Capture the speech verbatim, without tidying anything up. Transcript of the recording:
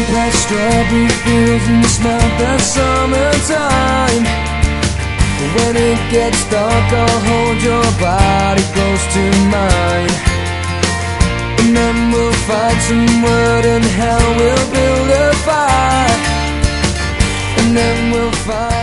past strawberry fields and the smell the summertime. But when it gets dark, I'll hold your body close to mine. And then we'll find some wood and hell, we'll build a fire. And then we'll find